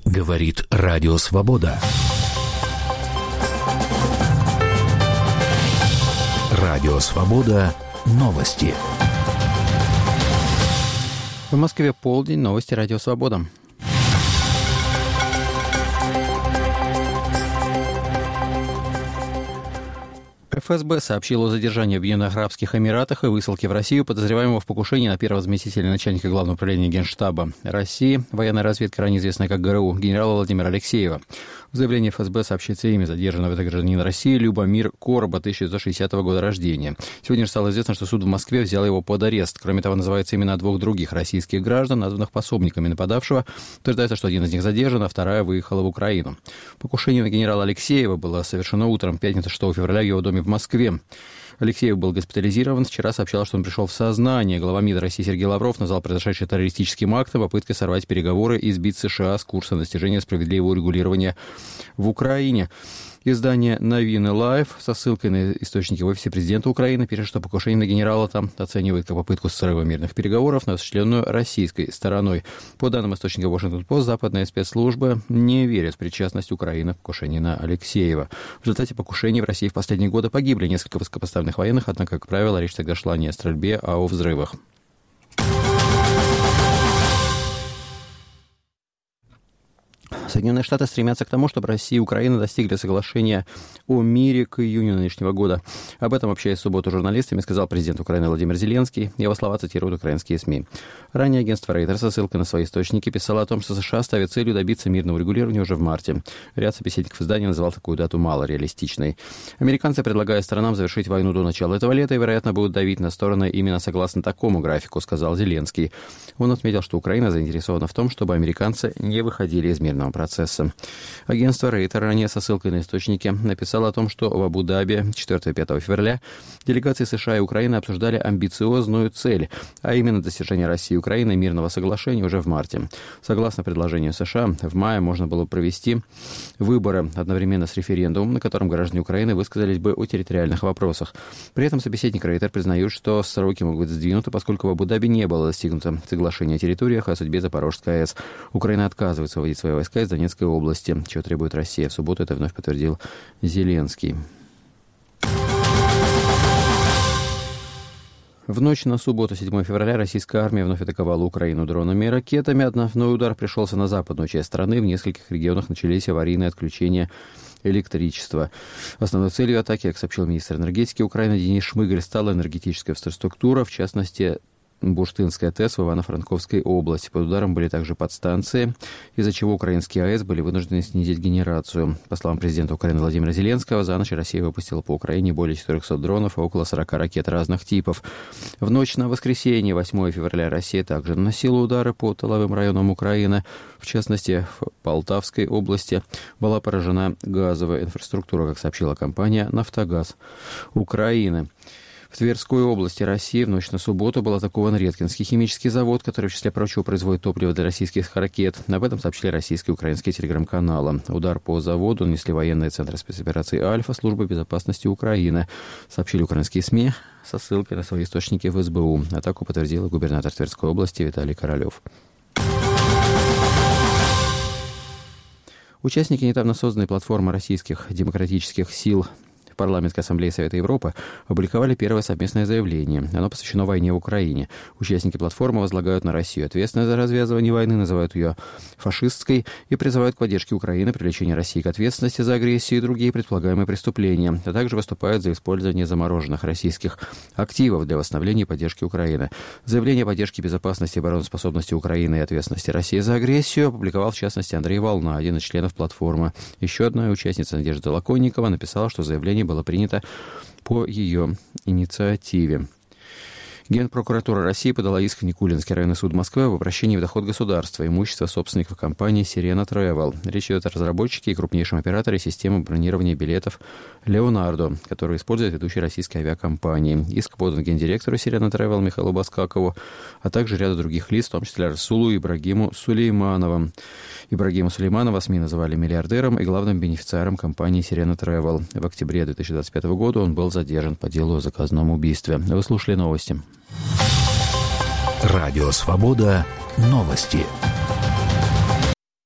Говорит Радио Свобода. Радио Свобода. Новости. В Москве полдень. Новости Радио Свобода. ФСБ сообщил о задержании в Объединенных Арабских Эмиратах и высылке в Россию подозреваемого в покушении на первого заместителя начальника Главного управления Генштаба России, военной разведки, ранее известной как ГРУ, генерала Владимира Алексеева. В заявлении ФСБ сообщается имя задержанного гражданина России Любомир Короба, 1960 года рождения. Сегодня же стало известно, что суд в Москве взял его под арест. Кроме того, называются имена двух других российских граждан, названных пособниками нападавшего. Утверждается, что один из них задержан, а вторая выехала в Украину. Покушение на генерала Алексеева было совершено утром пятницы 6 февраля в его доме в Москве. Алексеев был госпитализирован. Вчера сообщалось, что он пришел в сознание. Глава МИДа России Сергей Лавров назвал произошедшее террористическим актом, попыткой сорвать переговоры и сбить США с курса достижения справедливого урегулирования в Украине. Издание «Новины Лайв» со ссылкой на источники в офисе президента Украины пишет, что покушение на генерала там оценивает как попытку срыва мирных переговоров, осуществленную российской стороной. По данным источника Washington-Post, западные спецслужбы не верят в причастность Украины к покушению на Алексеева. В результате покушений в России в последние годы погибли несколько высокопоставленных военных, однако, как правило, речь тогда шла не о стрельбе, а о взрывах. Соединенные Штаты стремятся к тому, чтобы Россия и Украина достигли соглашения о мире к июню нынешнего года. Об этом, общаясь в субботу с журналистами, сказал президент Украины Владимир Зеленский. Его слова цитируют украинские СМИ. Ранее агентство Reuters со ссылкой на свои источники писало о том, что США ставят целью добиться мирного регулирования уже в марте. Ряд собеседников издания называл такую дату малореалистичной. Американцы предлагают сторонам завершить войну до начала этого лета и, вероятно, будут давить на стороны именно согласно такому графику, сказал Зеленский. Он отметил, что Украина заинтересована в том, чтобы американцы не выходили из мирного процесса. Агентство Reuters ранее со ссылкой на источники написало о том, что в Абу-Даби 4-5 февраля делегации США и Украины обсуждали амбициозную цель, а именно достижение России и Украины мирного соглашения уже в марте. Согласно предложению США, в мае можно было провести выборы одновременно с референдумом, на котором граждане Украины высказались бы о территориальных вопросах. При этом собеседник Reuters признает, что сроки могут быть сдвинуты, поскольку в Абу-Даби не было достигнуто соглашение о территориях и о судьбе Запорожской АЭС. Украина отказывается выводить свои войска из Донецкой области, чего требует Россия. В субботу это вновь подтвердил Зеленский. В ночь на субботу, 7 февраля, российская армия вновь атаковала Украину дронами и ракетами. Основной удар пришелся на западную часть страны. В нескольких регионах начались аварийные отключения электричества. Основной целью атаки, как сообщил министр энергетики Украины Денис Шмыгаль, стала энергетическая инфраструктура, в частности, Бурштинская ТЭС в Ивано-Франковской области. Под ударом были также подстанции, из-за чего украинские АЭС были вынуждены снизить генерацию. По словам президента Украины Владимира Зеленского, за ночь Россия выпустила по Украине более 400 дронов и около 40 ракет разных типов. В ночь на воскресенье, 8 февраля, Россия также наносила удары по тыловым районам Украины. В частности, в Полтавской области была поражена газовая инфраструктура, как сообщила компания «Нафтогаз Украины». В Тверской области России в ночь на субботу был атакован Редкинский химический завод, который, в числе прочего, производит топливо для российских ракет. Об этом сообщили российские и украинские телеграм-каналы. Удар по заводу нанесли военные центры спецоперации «Альфа» Службы безопасности Украины. Сообщили украинские СМИ со ссылкой на свои источники в СБУ. Атаку подтвердил губернатор Тверской области Виталий Королев. Участники недавно созданной платформы российских демократических сил Парламентской ассамблеи Совета Европы опубликовали первое совместное заявление. Оно посвящено войне в Украине. Участники платформы возлагают на Россию ответственность за развязывание войны, называют ее фашистской и призывают к поддержке Украины, привлечению России к ответственности за агрессию и другие предполагаемые преступления, а также выступают за использование замороженных российских активов для восстановления и поддержки Украины. Заявление о поддержке безопасности и обороноспособности Украины и ответственности России за агрессию опубликовал, в частности, Андрей Волна, один из членов платформы. Еще одна участница, Надежда Лаконникова, написала, что заявление было принято по ее инициативе. Генпрокуратура России подала иск в Никулинский районный суд Москвы об обращении в доход государства имущества собственников компании «Сирена Travel». Речь идет о разработчике и крупнейшем операторе системы бронирования билетов «Леонардо», которую использует ведущая российская авиакомпания. Иск подан гендиректору «Сирена Travel» Михаилу Баскакову, а также ряду других лиц, в том числе Расулу Ибрагиму Сулейманову. Ибрагима Сулейманова СМИ называли миллиардером и главным бенефициаром компании «Сирена Travel». В октябре 2025 года он был задержан по делу о заказном убийстве. Вы слушали новости. Радио «Свобода». Новости.